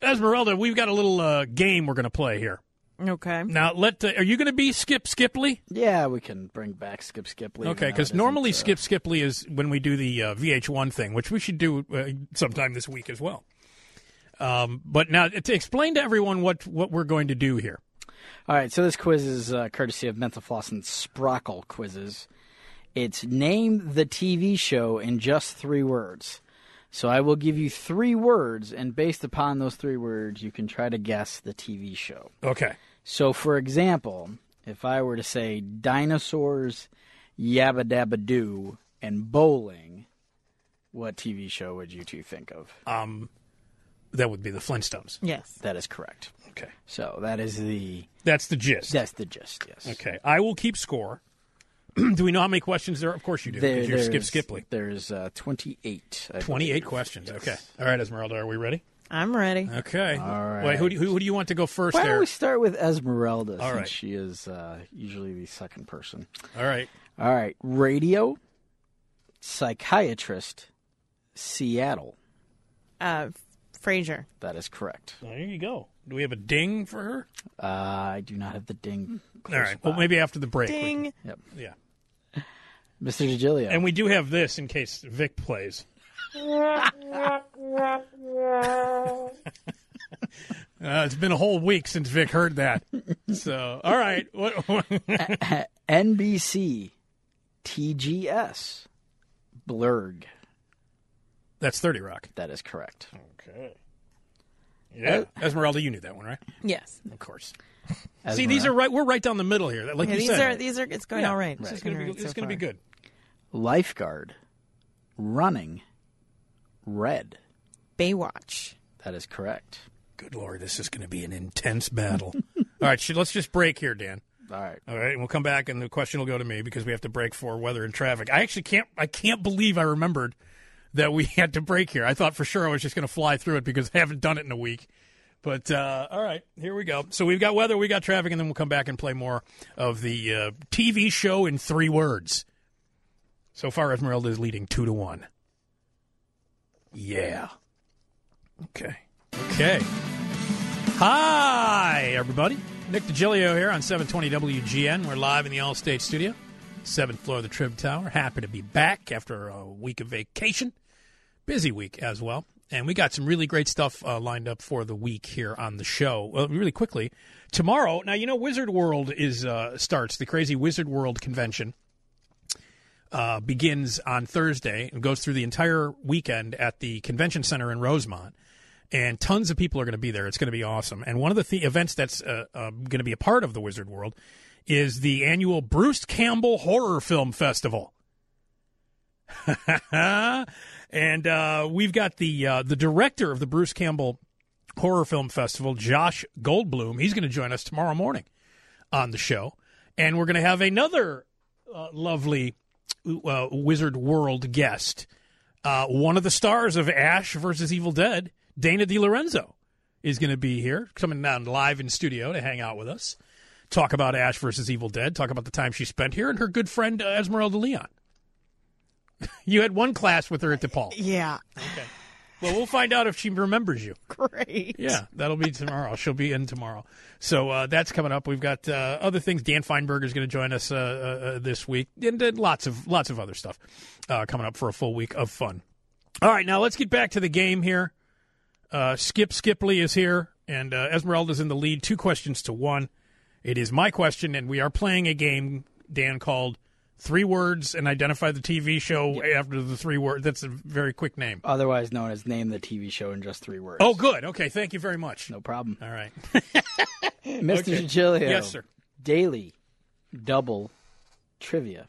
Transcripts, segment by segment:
Esmeralda, we've got a little game we're going to play here. Okay. Now, are you going to be Skip Skipley? Yeah, we can bring back Skip Skipley. Okay, because normally Skip Skipley is when we do the VH1 thing, which we should do sometime this week as well. But now, to explain to everyone what we're going to do here. All right, so this quiz is courtesy of Mental Floss and Sprockle quizzes. It's name the TV show in just 3 words. So I will give you 3 words, and based upon those 3 words, you can try to guess the TV show. Okay. So, for example, if I were to say dinosaurs, yabba dabba doo, and bowling, what TV show would you two think of? That would be the Flintstones. Yes. That is correct. Okay. So that's the gist. That's the gist, yes. Okay. I will keep score. Do we know how many questions there are? Of course you do, because you're Skip Skipley. There's 28. 28 questions. Yes. Okay. All right, Esmeralda, are we ready? I'm ready. Okay. All right. Wait, who do you want to go first Why there? don't we start with Esmeralda, All since right. she is usually the second person. All right. All right. Radio, psychiatrist, Seattle. Frasier. That is correct. There you go. Do we have a ding for her? I do not have the ding. All right. Well, maybe after the break. Ding. Yep. Yeah. Mr. DiGilio. And we do have this in case Vic plays. It's been a whole week since Vic heard that. So, all right. NBC, TGS, Blurg. That's 30 Rock. That is correct. Okay. Yeah. Esmeralda, you knew that one, right? Yes. Of course. Esmeralda. See, these are right. We're right down the middle here. Like Yeah, you these said. are it's going all right. It's going to be good. Lifeguard, running, red. Baywatch. That is correct. Good Lord, this is going to be an intense battle. All right, let's just break here, Dan. All right. All right, and we'll come back, and the question will go to me because we have to break for weather and traffic. I actually can't believe I remembered that we had to break here. I thought for sure I was just going to fly through it because I haven't done it in a week. But, all right, here we go. So we've got weather, we got traffic, and then we'll come back and play more of the TV show in 3 words. So far, Esmeralda is leading 2-1. Yeah. Okay. Hi, everybody. Nick DiGilio here on 720 WGN. We're live in the All-State Studio, 7th floor of the Trib Tower. Happy to be back after a week of vacation. Busy week as well. And we got some really great stuff lined up for the week here on the show. Really quickly, tomorrow, now, you know, Wizard World starts, the crazy Wizard World convention. Begins on Thursday and goes through the entire weekend at the convention center in Rosemont. And tons of people are going to be there. It's going to be awesome. And one of the events that's going to be a part of the Wizard World is the annual Bruce Campbell Horror Film Festival. And we've got the director of the Bruce Campbell Horror Film Festival, Josh Goldblum. He's going to join us tomorrow morning on the show. And we're going to have another lovely Wizard World guest. One of the stars of Ash vs. Evil Dead, Dana DiLorenzo, is going to be here, coming down live in studio to hang out with us, talk about Ash vs. Evil Dead, talk about the time she spent here, and her good friend Esmeralda Leon. You had one class with her at DePaul. Yeah. Okay. Well, we'll find out if she remembers you. Great. Yeah, that'll be tomorrow. She'll be in tomorrow. So that's coming up. We've got other things. Dan Feinberg is going to join us this week, and lots of other stuff coming up for a full week of fun. All right, now let's get back to the game here. Skip Skipley is here, and Esmeralda's in the lead, 2-1. It is my question, and we are playing a game, Dan, called 3 words and identify the TV show after the 3 words. That's a very quick name. Otherwise known as name the TV show in just 3 words. Oh, good. Okay, thank you very much. No problem. All right. Mr. DiGilio. Yes, sir. Daily, double, trivia.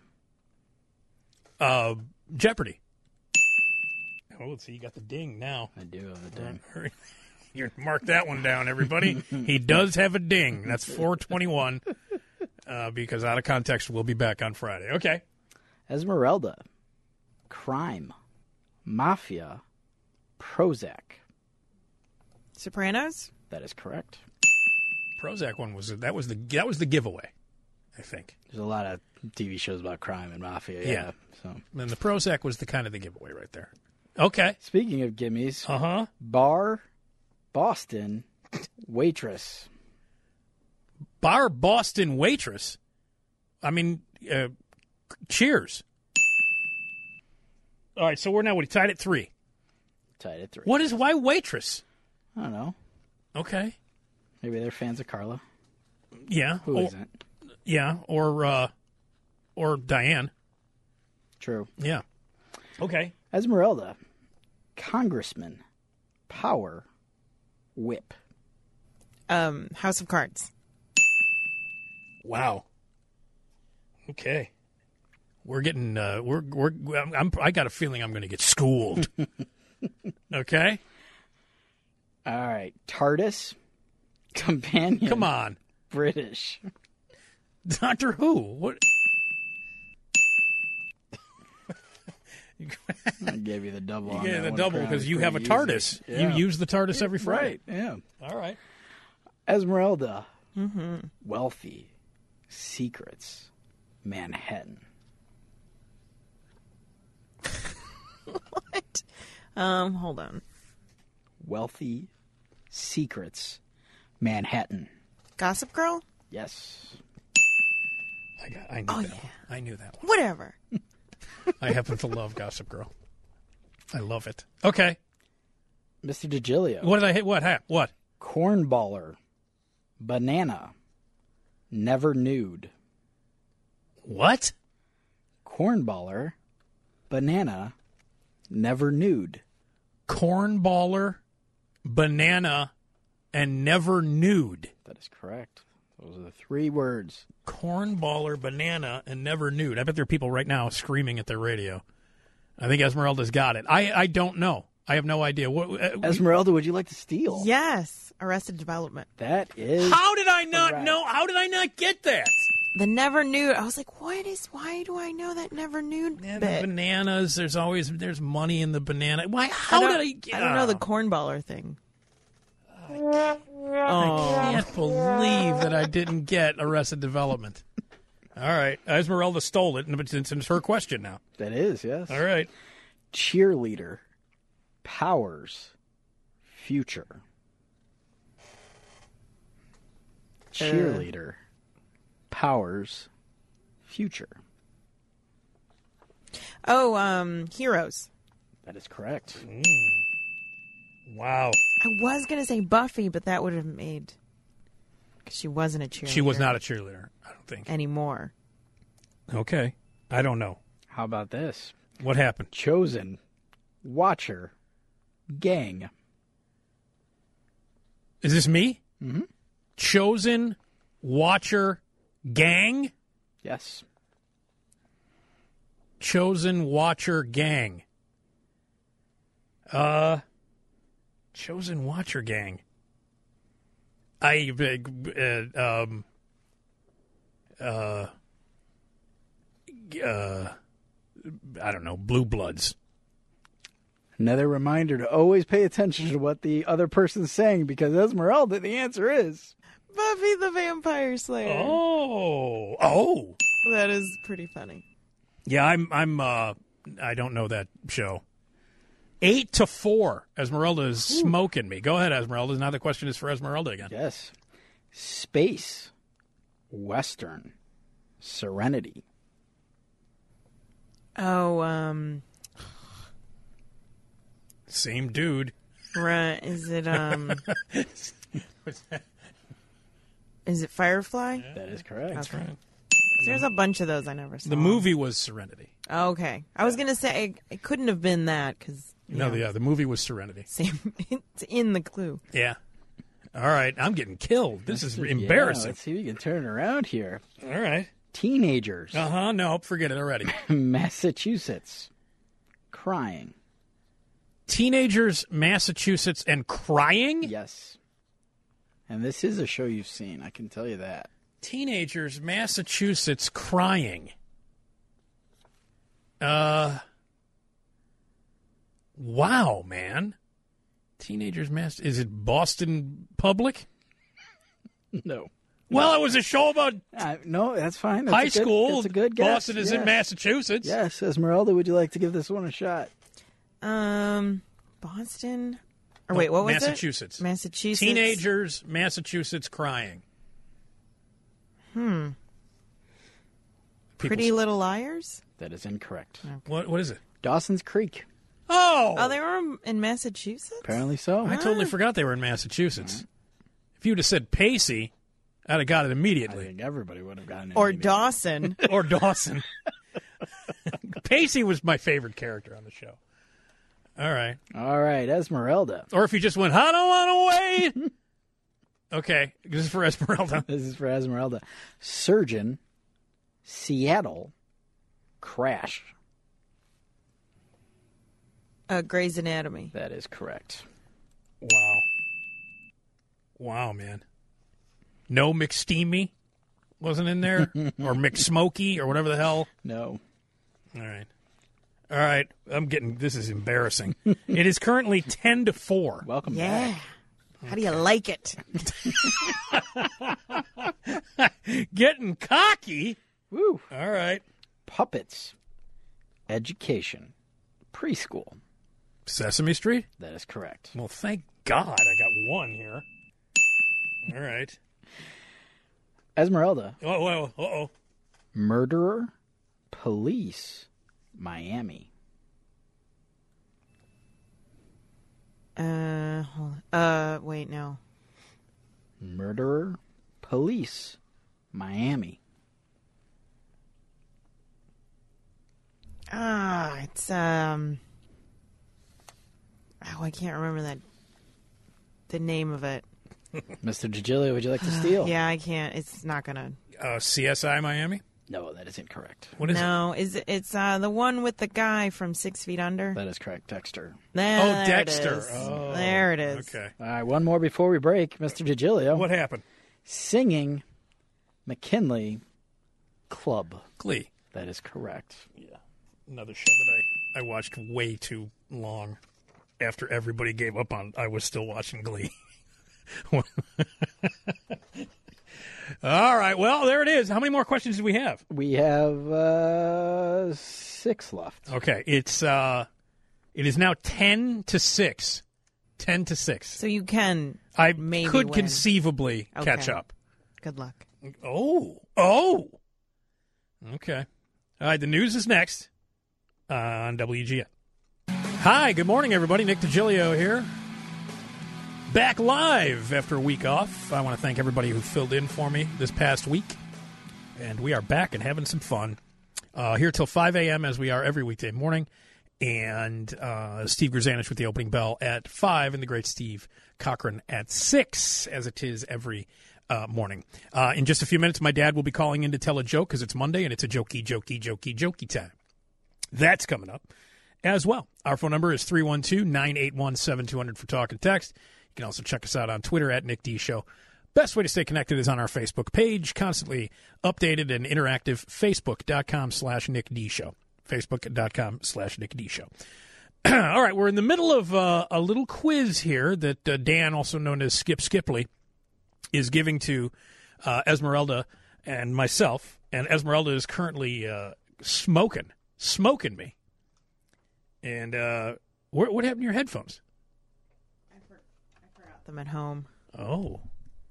Jeopardy. Oh, let's see. You got the ding now. I do have a ding. You mark that one down, everybody. He does have a ding. That's 421. Because Out of Context will be back on Friday. Okay. Esmeralda, crime, mafia, Prozac. Sopranos? That is correct. Prozac one was the giveaway, I think. There's a lot of TV shows about crime and mafia. Yeah. So. And the Prozac was the kind of the giveaway right there. Okay. Speaking of gimmies, bar, Boston waitress. Bar Boston waitress. I mean, cheers. All right, so we're now tied at 3. Tied at 3. Why waitress? I don't know. Okay. Maybe they're fans of Carla. Yeah. Who isn't? Yeah, or Diane. True. Yeah. Okay. Esmeralda. Congressman. Power. Whip. House of Cards. Wow. Okay. We're getting I got a feeling I'm going to get schooled. Okay? All right. TARDIS. Companion. Come on. British. Doctor Who. What? I gave you the double. You gave the double because you have a TARDIS. Yeah. You use the TARDIS every Friday. Right. Yeah. All right. Esmeralda. Wealthy. Secrets. Manhattan. What? Hold on. Wealthy. Secrets. Manhattan. Gossip Girl? Yes. I knew that one. I knew that one. Whatever. I happen to love Gossip Girl. I love it. Okay. Mr. DiGilio. What did I hit? What? Cornballer. Banana. Never nude. What? Cornballer. Banana. Never nude. Cornballer, banana, and never nude. That is correct. Those are the 3 words. Cornballer, banana, and never nude. I bet there are people right now screaming at their radio. I think Esmeralda's got it. I don't know. I have no idea. Esmeralda, would you like to steal? Yes. Arrested Development. That is. How did I not correct. know? How did I not get that? The Never Nude. I was like, why do I know that Never Nude Yeah, bit? the bananas. There's money in the banana. Why? How did I get? I don't know the cornballer thing. I can't believe that I didn't get Arrested Development. All right, Esmeralda stole it, but it's her question now. That is, yes. All right. Cheerleader. Powers. Future. Cheerleader. Powers. Future. Oh, Heroes. That is correct. Wow. I was going to say Buffy, but that would have made... Because she wasn't a cheerleader. She was not a cheerleader, I don't think. Anymore. Okay. I don't know. How about this? What happened? Chosen. Watcher. Gang. Is this me? Mm-hmm. Chosen, Watcher, Gang? Yes. Chosen, Watcher, Gang. Chosen Watcher Gang. I don't know, Blue Bloods. Another reminder to always pay attention to what the other person's saying, because Esmeralda, the answer is... Buffy the Vampire Slayer. Oh. That is pretty funny. Yeah, I don't know that show. 8-4. Esmeralda is smoking me. Go ahead, Esmeralda. Now the question is for Esmeralda again. Yes. Space. Western. Serenity. Oh, Same dude. right. Is it, is it Firefly? Yeah. That is correct. That's right. There's a bunch of those I never saw. The movie was Serenity. Okay. I was going to say it couldn't have been that because... The movie was Serenity. Same. It's in the clue. Yeah. All right. I'm getting killed. This is embarrassing. Let's see if we can turn it around here. All right. Teenagers. No, forget it already. Massachusetts. Crying. Teenagers, Massachusetts, and crying? Yes. And this is a show you've seen, I can tell you that. Teenagers, Massachusetts, crying. Wow, man. Teenagers, is it Boston Public? No. Well, it was a show about No, that's fine. That's high school. That's a good guess. Boston is in Massachusetts. Yes, Esmeralda, would you like to give this one a shot? Boston. Or wait, what was Massachusetts. it? Massachusetts. Teenagers, Massachusetts crying. Pretty Little Liars? That is incorrect. What is it? Dawson's Creek. Oh, they were in Massachusetts? Apparently so. I totally forgot they were in Massachusetts. If you would have said Pacey, I'd have got it I immediately. think everybody would have gotten it. Or immediately. Dawson. Or Dawson. Pacey was my favorite character on the show. All right. All right, Esmeralda. Or if you just went, I don't want to wait. Okay, this is for Esmeralda. This is for Esmeralda. Surgeon, Seattle, Crash. Grey's Anatomy. That is correct. Wow. Wow, man. No McSteamy wasn't in there? Or McSmokey or whatever the hell? No. All right. All right. This is embarrassing. It is currently 10-4. Welcome Yeah. back. How do you like it? Getting cocky. Woo. All right. Puppets, Education, Preschool. Sesame Street? That is correct. Well, thank God I got one here. All right. Esmeralda, Uh-oh. Murderer, Police, Miami. Hold on. Wait, no. Murderer, Police, Miami. It's I can't remember the name of it. Mr. DiGilio, would you like to steal? Yeah, I can't. It's not gonna. CSI Miami? No, that is incorrect. What is it? No, it's the one with the guy from 6 Feet Under. That is correct, Dexter. There Dexter. It is. Oh, there it is. Okay. All right, one more before we break. Mr. DiGilio. What happened? Singing, McKinley, Club. Glee. That is correct. Yeah. Another show that I watched way too long. After everybody gave up on, I was still watching Glee. All right. Well, there it is. How many more questions do we have? We have 6 left. Okay. It is now 10-6. 10-6. So you can. I maybe could win. conceivably catch Okay. up. Good luck. Oh. Okay. All right. The news is next on WGN. Hi. Good morning, everybody. Nick DiGilio here. Back live after a week off. I want to thank everybody who filled in for me this past week. And we are back and having some fun. Here till 5 a.m. as we are every weekday morning. And Steve Grzanich with the opening bell at 5 and the great Steve Cochran at 6, as it is every morning. In just a few minutes, my dad will be calling in to tell a joke because it's Monday and it's a jokey time. That's coming up as well. Our phone number is 312-981-7200 for talk and text. You can also check us out on Twitter at Nick D Show. Best way to stay connected is on our Facebook page, constantly updated and interactive, facebook.com/Nick D Show. Facebook.com/Nick D Show. All right, we're in the middle of a little quiz here that Dan, also known as Skip Skipley, is giving to Esmeralda and myself. And Esmeralda is currently smoking me. And what happened to your headphones? I forgot them at home. Oh.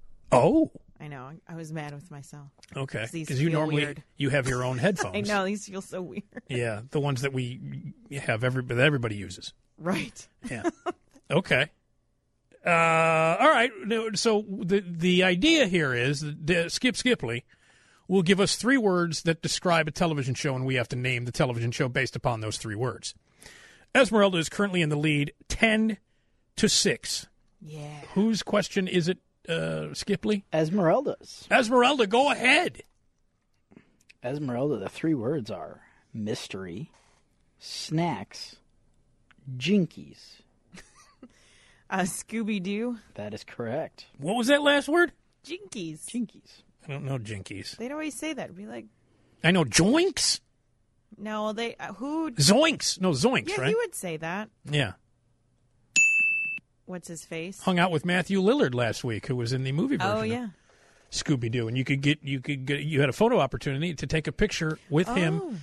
I know. I was mad with myself. Okay. These Because you feel normally weird. you have your own headphones. I know. These feel so weird. Yeah, the ones that we have that everybody uses. Right. Yeah. Okay. All right. So the idea here is that Skip Skipley will give us 3 words that describe a television show, and we have to name the television show based upon those 3 words. Esmeralda is currently in the lead, 10-6. Yeah. Whose question is it, Skipley? Esmeralda's. Esmeralda, go ahead. Esmeralda, the 3 words are mystery, snacks, jinkies. Scooby-Doo. That is correct. What was that last word? Jinkies. Jinkies. I don't know jinkies. They'd always say that. It'd be like, I know joinks. no, they, who? Zoinks. No, zoinks, Yeah, right? he would say that. Yeah. What's his face? Hung out with Matthew Lillard last week, who was in the movie version Oh, of yeah. Scooby-Doo. And you had a photo opportunity to take a picture with him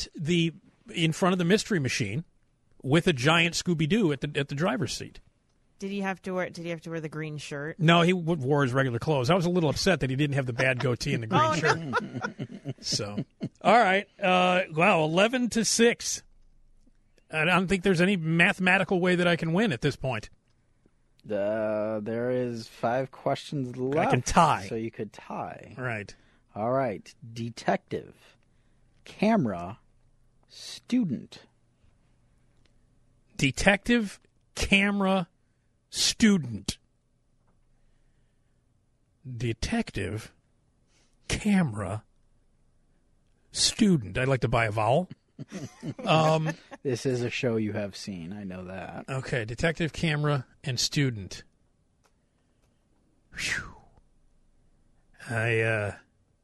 in front of the Mystery Machine with a giant Scooby-Doo at the driver's seat. Did he have to wear the green shirt? No, he wore his regular clothes. I was a little upset that he didn't have the bad goatee and the green shirt. So, all right. Wow, 11-6. I don't think there's any mathematical way that I can win at this point. There is 5 questions left. I can tie. So you could tie. Right. All right. Detective, camera, student. Detective, camera, student. Detective, camera, student. I'd like to buy a vowel. This is a show you have seen. I know that. Okay, detective, camera, and student. Whew. I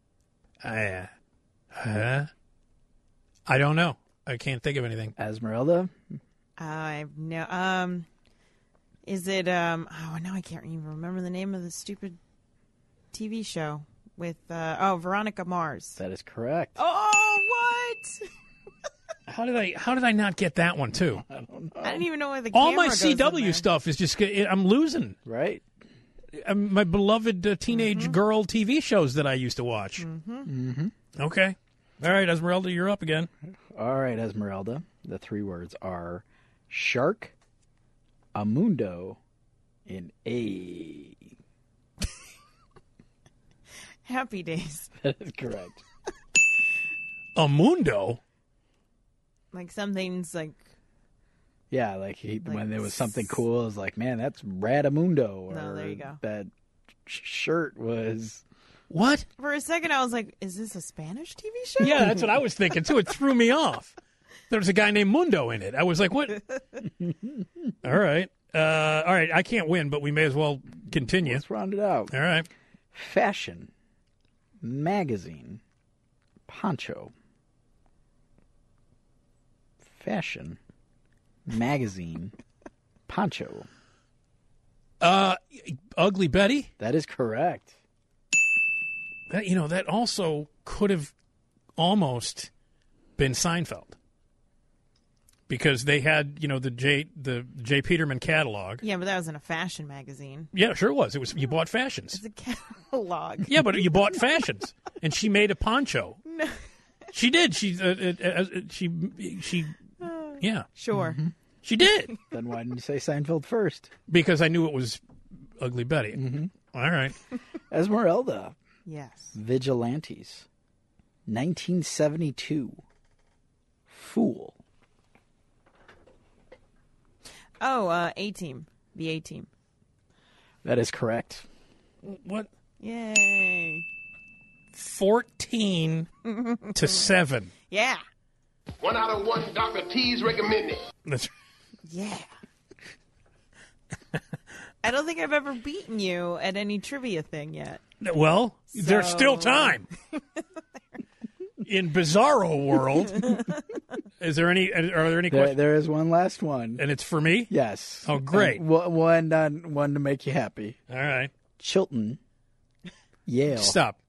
don't know. I can't think of anything. Esmeralda? I've no. Is it? Oh, now I can't even remember the name of the stupid TV show with. Veronica Mars. That is correct. Oh, what? How did I not get that one too? I didn't even know where the All camera my goes in CW there. stuff is just I'm losing. Right? My beloved teenage girl TV shows that I used to watch. Okay. All right, Esmeralda, you're up again. All right, Esmeralda. The 3 words are shark, amundo, and a. Happy Days. That is correct. Amundo? Like something's like. Yeah, when there was something cool, it was like, man, that's Radamundo. Or No, there you go. That shirt was. What? For a second, I was like, "Is this a Spanish TV show?" Yeah, that's what I was thinking too. It threw me off. There was a guy named Mundo in it. I was like, what? All right. I can't win, but we may as well continue. Let's round it out. All right. Fashion, magazine, poncho. Fashion, magazine, poncho. Ugly Betty? That is correct. That also could have almost been Seinfeld. Because they had, the J. Peterman catalog. Yeah, but that was in a fashion magazine. Yeah, sure was. It was you bought fashions. It's a catalog. Yeah, but you bought fashions, and she made a poncho. No. She did. She yeah, Sure. she did Then why didn't you say Seinfeld first? because I knew it was Ugly Betty. All right. Esmeralda, Yes. Vigilantes, 1972, Fool. Oh, A-Team. The A-Team. That is correct. What? Yay. 14-7. Yeah. 1 out of 1 Dr. T's recommended. That's Yeah. I don't think I've ever beaten you at any trivia thing yet. well. There's still So- time. In Bizarro World, are there any questions? There is one last one. And it's for me. Yes. Oh, great. And one to make you happy. All right. Chilton, Yale. Stop.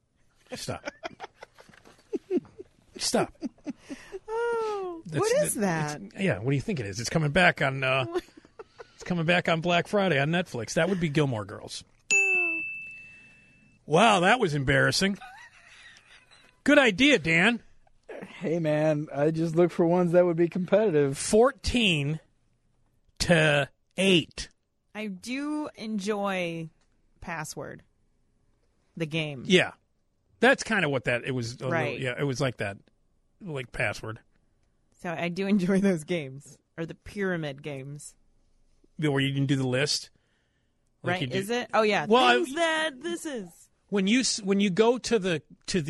Stop. Oh, That's- what is that? Yeah. What do you think it is? It's coming back on. It's coming back on Black Friday on Netflix. That would be Gilmore Girls. Wow, that was embarrassing. Good idea, Dan. Hey, man, I just look for ones that would be competitive. 14-8. I do enjoy Password, the game. Yeah, that's kind of what it was. Right. Yeah, it was like that, like Password, So I do enjoy those games, or the pyramid games. where you can do the list. Like Right? you do- Is it? Oh, yeah. Well, Things that this is. when you go to the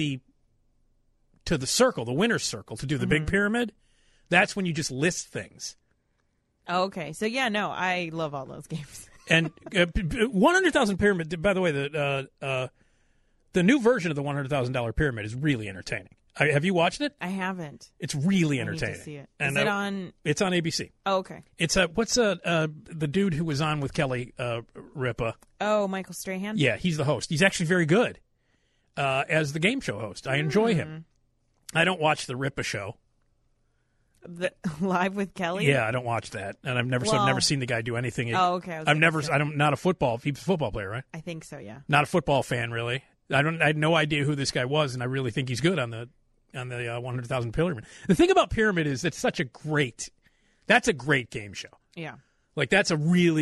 circle, the winner's circle, to do the big pyramid, that's when you just list things. Oh, okay. So, yeah, no, I love all those games. And 100,000 Pyramid, by the way, the new version of the $100,000 Pyramid is really entertaining. Have you watched it? I haven't. It's really I need entertaining. to see it. And, Is it on? It's on ABC. Oh, okay. It's the dude who was on with Kelly Ripa. Oh, Michael Strahan? Yeah, he's the host. He's actually very good as the game show host. I enjoy him. I don't watch the Ripa show. Live with Kelly? Yeah, I don't watch that, and I've never seen the guy do anything. Oh, okay. I'm not a football. He's a football player, right? I think so. Yeah. Not a football fan, really. I had no idea who this guy was, and I really think he's good on the 100,000 Pyramid. The thing about Pyramid is that's a great game show. Yeah. Like that's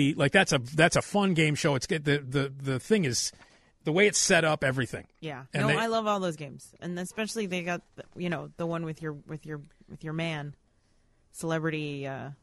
a fun game show. It's good. The thing is the way it's set up, everything. Yeah. And I love all those games, and especially they got the one with your man, celebrity.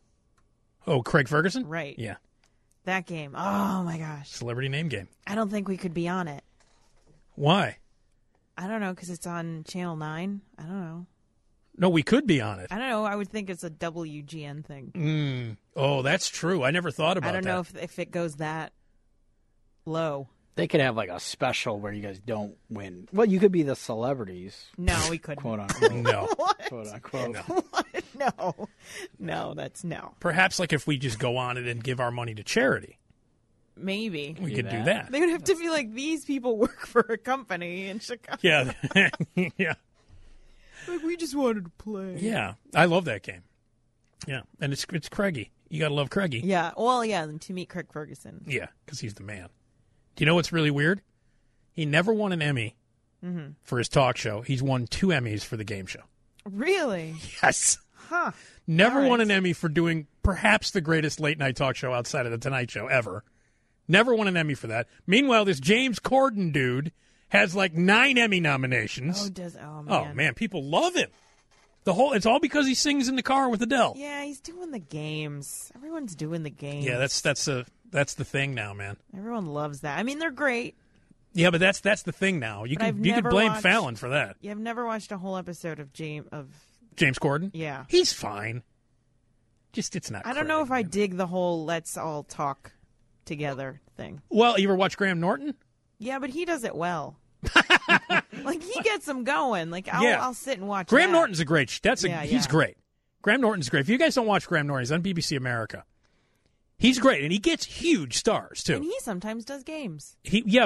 Craig Ferguson. Right. Yeah. That game. Oh my gosh. Celebrity name game. I don't think we could be on it. Why? I don't know, because it's on Channel 9. I don't know. No, we could be on it. I don't know. I would think it's a WGN thing. Oh, that's true. I never thought about that. I don't know if it goes that low. They could have like a special where you guys don't win. Well, you could be the celebrities. No, we couldn't. Quote unquote. No. Quote unquote. No. No, that's no. Perhaps like if we just go on it and give our money to charity. Maybe. We could do that. They would have to be like, these people work for a company in Chicago. Yeah. Yeah. Like, we just wanted to play. Yeah. I love that game. Yeah. And it's Craigie. You got to love Craigie. Yeah. Well, yeah, to meet Craig Ferguson. Yeah, because he's the man. Do you know what's really weird? He never won an Emmy for his talk show. He's won 2 Emmys for the game show. Really? Yes. Huh. Never All won right. an Emmy for doing perhaps the greatest late-night talk show outside of The Tonight Show ever. Never won an Emmy for that. Meanwhile, this James Corden dude has like 9 Emmy nominations. Oh, man. Oh, man, people love him. It's all because he sings in the car with Adele. Yeah, he's doing the games. Everyone's doing the games. Yeah, that's the thing now, man. Everyone loves that. I mean, they're great. Yeah, but that's the thing now. You could blame Fallon for that. Yeah, I've never watched a whole episode of James Corden? Yeah. He's fine. Just it's not. I don't know if I dig the whole let's all talk together thing. Well, you ever watch Graham Norton? Yeah, but he does it well. Like he gets them going. Like I'll sit and watch. Graham that. Norton's a great. He's great. Graham Norton's great. If you guys don't watch Graham Norton, he's on BBC America. He's great, and he gets huge stars too. And he sometimes does games.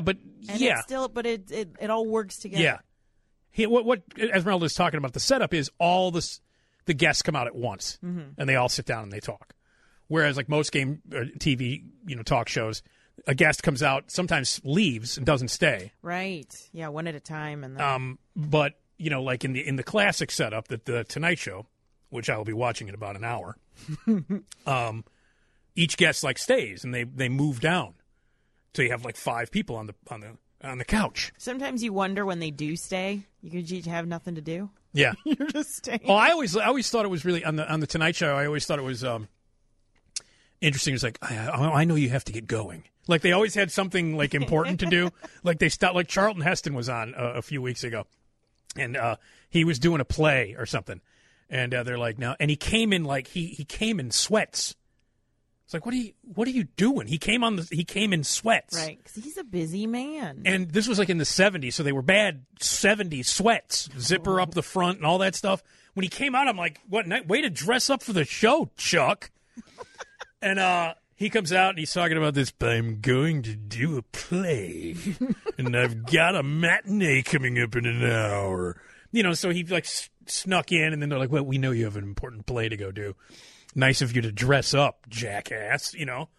It all works together. Yeah. What Esmeralda's talking about, the setup is all the guests come out at once, and they all sit down and they talk. Whereas like most game TV, talk shows, a guest comes out, sometimes leaves and doesn't stay. Right. Yeah, one at a time, and then... But like in the classic setup, that the Tonight Show, which I will be watching in about an hour, each guest like stays and they move down, so you have like 5 people on the couch. Sometimes you wonder when they do stay, you could have nothing to do. Yeah, you're just staying. Oh, I always thought it was really on the Tonight Show. I always thought it was interesting. It's like I know you have to get going. Like they always had something like important to do. Like they stopped. Like Charlton Heston was on a few weeks ago, and he was doing a play or something, and they're like, no, and he came in like he came in sweats. It's like, what are you doing? He came in sweats. Right, because he's a busy man. And this was like in the 70s, so they were bad 70s sweats, zipper up the front and all that stuff. When he came out, I'm like, what, way to dress up for the show, Chuck. And he comes out and he's talking about this, I'm going to do a play, and I've got a matinee coming up in an hour. So he like snuck in, and then they're like, well, we know you have an important play to go do. Nice of you to dress up, jackass,